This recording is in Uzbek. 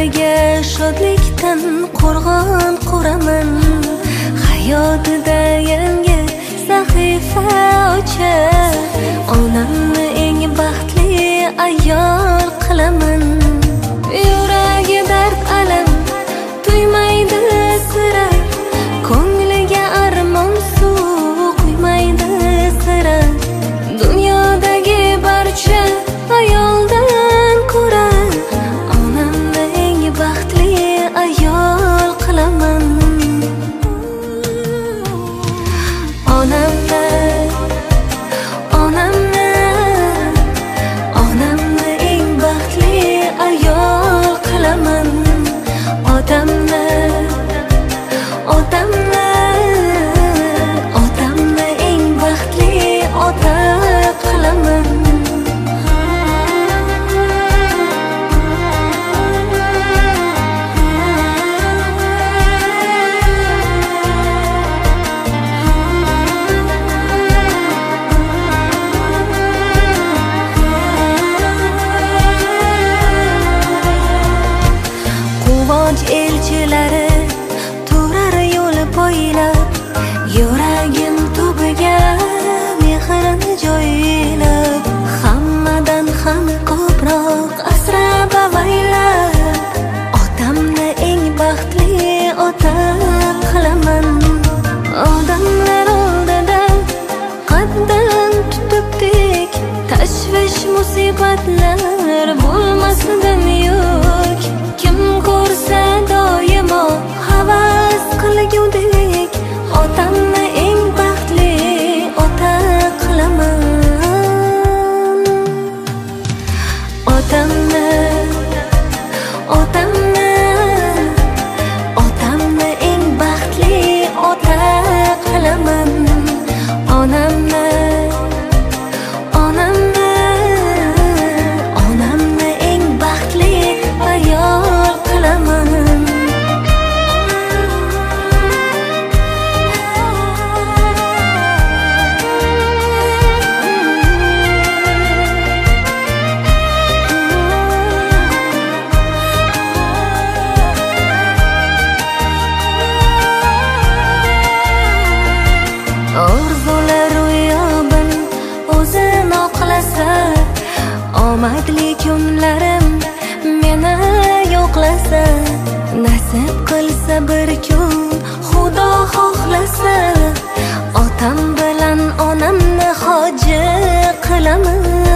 yuragimga shodlikdan qo'rg'on quraman. Hayotida yangi sahifa ochib, onamni eng baxtli ayol qilaman. Yuragi dard alam tuymaydi sira, ko'ngliga armon suv quymaydi sira. Dunyodagi barcha ayoldan ko'ra onamni eng baxtli ayol qilaman. Onamni eng baxtli ayol qilaman. Otamni eng baxtli ota qilaman. Quvonch elchilari turar yo'l poylab, yuragim tubiga mehrini joylab, hammadan ham ko'proq asrab avaylab, otamni eng baxtli ota qilaman. Odamlar oldida qaddan tutibdik, tashvish musibatlar bo'lmasdan yo'q. Kim ko'rsa doimo havas qilgudek, otamni eng baxtli ota qilaman. Otamni eng baxtli ota qilaman. Onamni eng baxtli ayol qilaman. Orzular ro'yobin o'zin oqlasa, omadli kunlarim meni yo'qlasa, nasib qilsa bir kun Xudo xohlasa, otam bilan onamni hoji qilaman.